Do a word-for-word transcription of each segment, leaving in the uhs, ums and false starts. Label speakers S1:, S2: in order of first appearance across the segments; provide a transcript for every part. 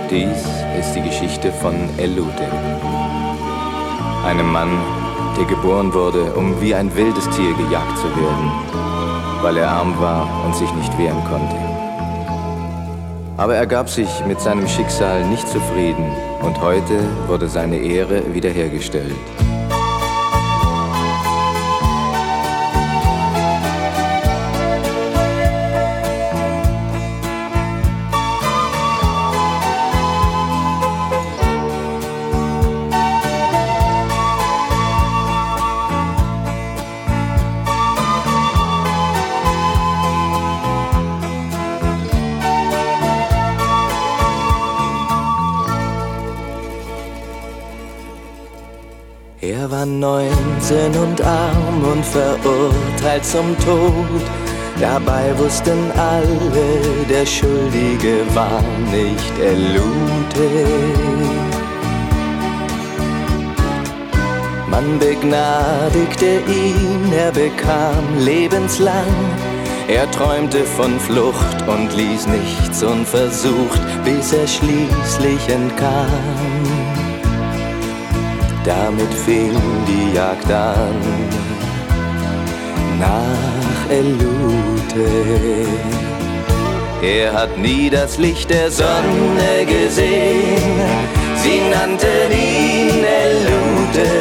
S1: Dies ist die Geschichte von Elute, einem Mann, der geboren wurde, um wie ein wildes Tier gejagt zu werden, weil er arm war und sich nicht wehren konnte. Aber er gab sich mit seinem Schicksal nicht zufrieden und heute wurde seine Ehre wiederhergestellt.
S2: Er war neunzehn und arm und verurteilt zum Tod. Dabei wussten alle, der Schuldige war nicht Elute. Man begnadigte ihn, er bekam lebenslang. Er träumte von Flucht und ließ nichts unversucht, bis er schließlich entkam. Damit fing die Jagd an nach Elute. Er hat nie das Licht der Sonne gesehen, sie nannten ihn Elute.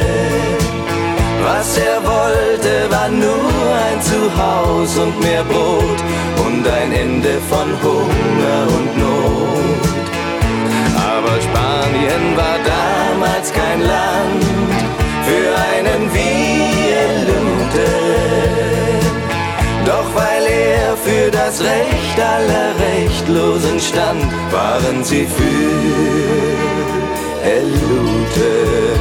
S2: Was er wollte, war nur ein Zuhause und mehr Brot und ein Ende von Hunger und Not. Aber Spanien war damals kein Land für einen wie Elute. Doch weil er für das Recht aller Rechtlosen stand, waren sie für Elute.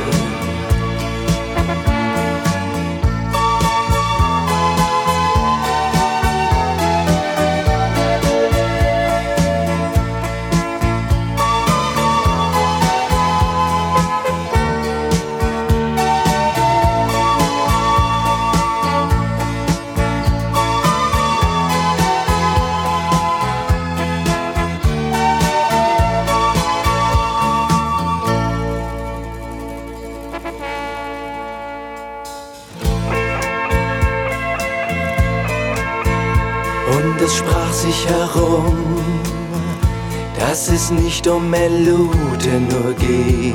S2: Und es sprach sich herum, dass es nicht um Elute nur ging.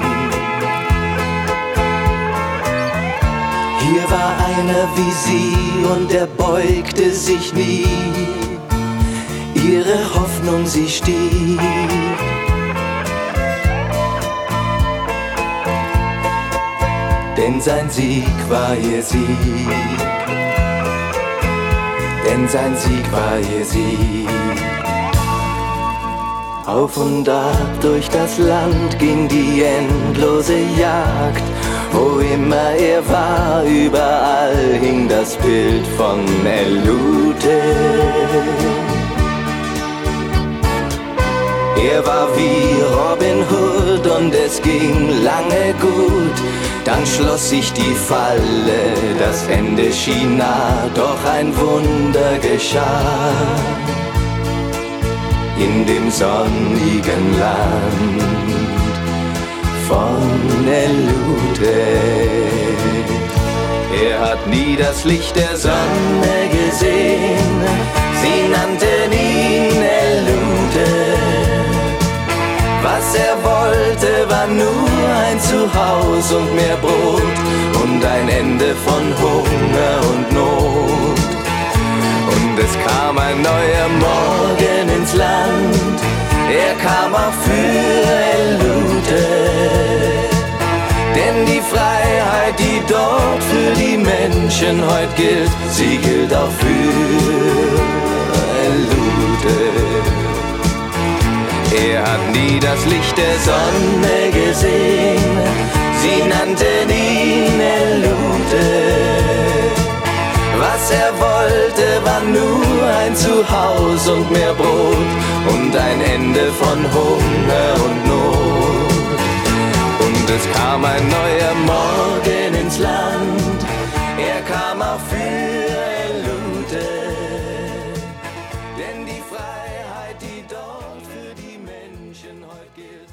S2: Hier war einer wie sie und er beugte sich nie. Ihre Hoffnung, sie stieg. Denn sein Sieg war ihr Sieg. Denn sein Sieg war ihr Sieg. Auf und ab durch das Land ging die endlose Jagd. Wo immer er war, überall hing das Bild von Elute. Er war wie Robin Hood und es ging lange gut. Dann schloss sich die Falle, das Ende schien nah, doch ein Wunder geschah. In dem sonnigen Land von Elute. Er hat nie das Licht der Sonne gesehen, sie nannten ihn Elute. Was er wollte, war nur ein Zuhause und mehr Brot und ein Ende von Hunger und Not. Und es kam ein neuer Morgen ins Land, er kam auch für Elute. Denn die Freiheit, die dort für die Menschen heute gilt, sie gilt auch für Elute. Er hat nie das Licht der Sonne gesehen, sie nannten ihn Elute. Was er wollte, war nur ein Zuhause und mehr Brot und ein Ende von Hunger und Not. Und es kam ein neuer Morgen ins Land, er kam auch für Elute. Denn die Freiheit, die dort für die Menschen heute gilt.